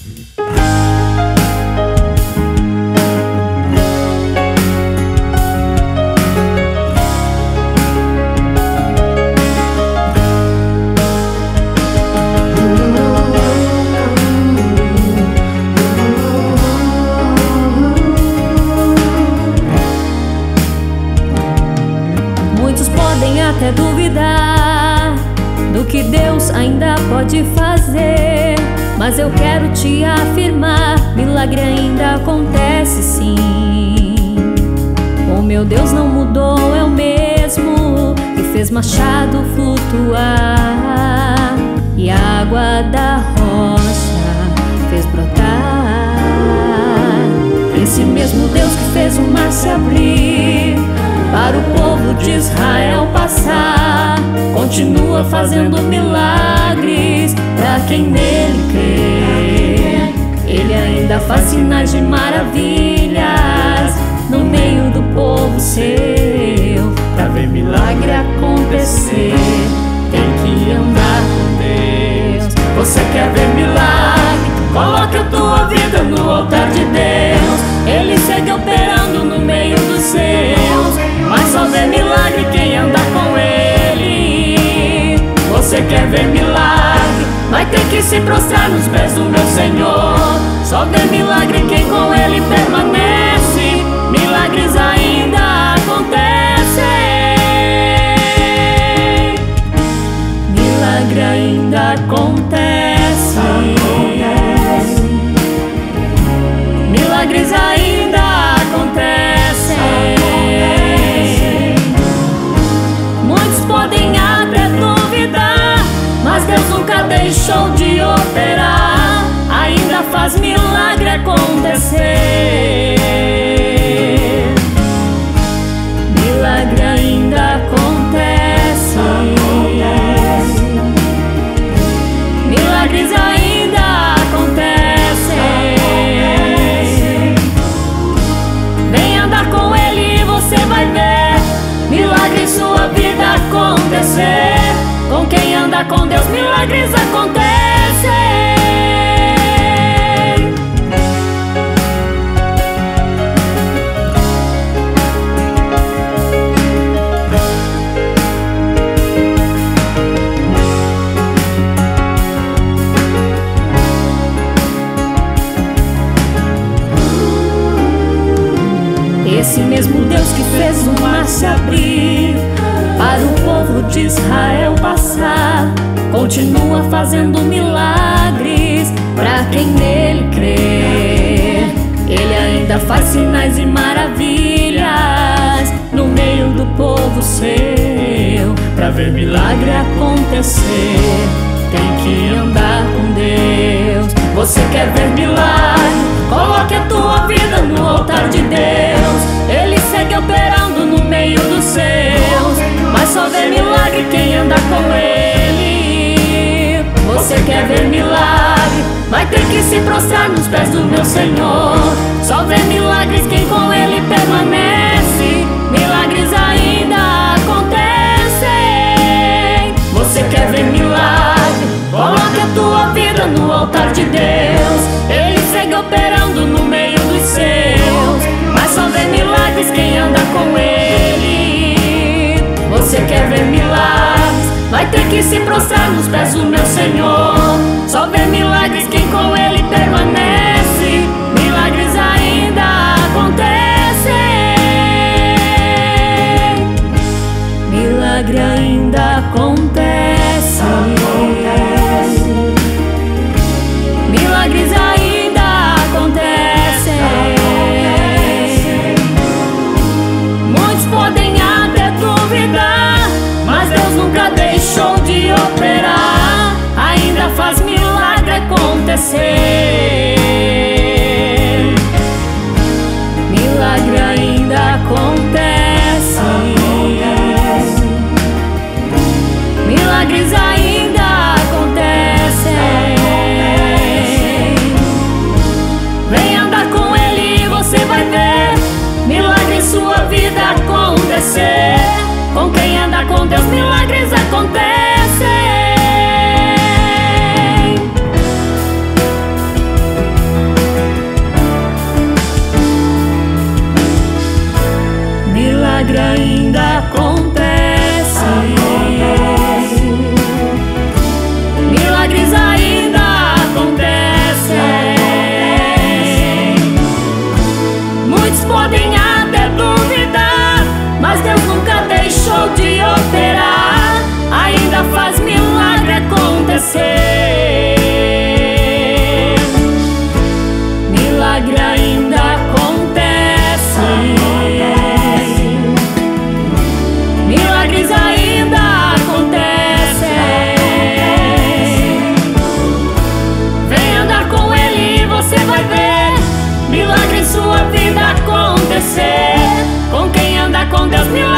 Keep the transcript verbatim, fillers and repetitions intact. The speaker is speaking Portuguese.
Até duvidar do que Deus ainda pode fazer, mas eu quero te afirmar: milagre ainda acontece sim. O meu Deus não mudou, é o mesmo que fez machado flutuar e a água da rocha fez brotar. Esse mesmo Deus que fez o mar se abrir para o povo de Israel passar, continua fazendo milagres para quem nele crê. Ele ainda faz sinais de maravilhas no meio do povo seu. Para ver milagre acontecer, tem que andar com Deus. Você quer ver milagre? Coloque a tua vida no altar de Deus. Ele segue operando no meio dos seus, mas só vê milagre quem anda com Ele. Você quer ver milagre? Vai ter que se prostrar nos pés do meu Senhor. Só vê milagre quem com Ele permanece. Milagres ainda acontecem. Milagre ainda acontece. Milagres ainda acontecem. Muitos podem até duvidar, mas Deus nunca deixou de operar. Ainda faz milagre acontecer. Milagre ainda acontece. Milagres ainda acontecem. Vem andar com Ele e você vai ver milagre em sua vida acontecer. Com quem anda com Deus, milagres acontecem. Esse mesmo Deus que fez o mar se abrir para o povo de Israel passar, continua fazendo milagres para quem nele crê. Ele ainda faz sinais e maravilhas no meio do povo seu. Para ver milagre acontecer, tem que andar com Deus. Você quer ver milagre? Coloque a tua vida no altar de Deus. Ele segue operando no meio dos seus, mas só vê milagre quem anda com Ele. Você quer ver milagre? Vai ter que se prostrar nos pés do meu Senhor. Só vê milagres quem com Ele permanece. Milagres ainda acontecem. Você quer ver milagre? Coloque a tua vida no altar de Deus. Ele segue operando no meio dos seus, mas só vê milagres quem anda com Ele. Você quer ver milagres? Vai ter que se prostrar nos pés do meu Senhor. Só vê milagres quem com Ele permanece. Milagres ainda acontecem. Milagre ainda acontece. acontece. Milagres ainda acontecem. Muitos podem até duvidar, mas Deus nunca deixou de operar. Ainda faz milagres acontece. Milagres ainda acontecem. Muitos podem até duvidar, mas Deus nunca deixou de operar. Ainda faz milagre acontecer. Milagre ainda acontece. Milagres ainda acontecem. Vem andar com Ele e você vai ver milagre em sua vida acontecer. Com quem anda com Deus, milagre